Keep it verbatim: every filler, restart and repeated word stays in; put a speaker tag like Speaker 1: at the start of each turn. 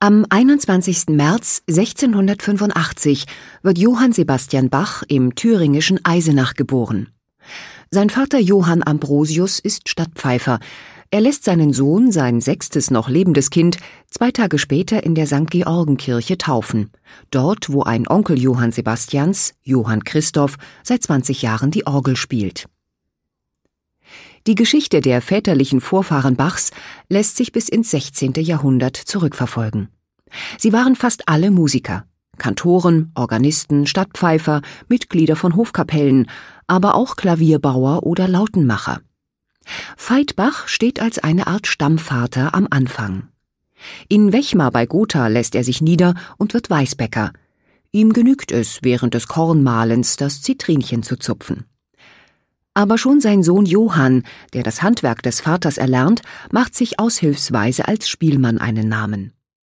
Speaker 1: Am einundzwanzigsten März sechzehnhundertfünfundachtzig wird Johann Sebastian Bach im thüringischen Eisenach geboren. Sein Vater Johann Ambrosius ist Stadtpfeifer. Er lässt seinen Sohn, sein sechstes noch lebendes Kind, zwei Tage später in der Sankt Georgenkirche taufen. Dort, wo ein Onkel Johann Sebastians, Johann Christoph, seit zwanzig Jahren die Orgel spielt. Die Geschichte der väterlichen Vorfahren Bachs lässt sich bis ins sechzehnte Jahrhundert zurückverfolgen. Sie waren fast alle Musiker, Kantoren, Organisten, Stadtpfeifer, Mitglieder von Hofkapellen, aber auch Klavierbauer oder Lautenmacher. Veit Bach steht als eine Art Stammvater am Anfang. In Wechmar bei Gotha lässt er sich nieder und wird Weißbäcker. Ihm genügt es, während des Kornmahlens das Zitrinchen zu zupfen. Aber schon sein Sohn Johann, der das Handwerk des Vaters erlernt, macht sich aushilfsweise als Spielmann einen Namen.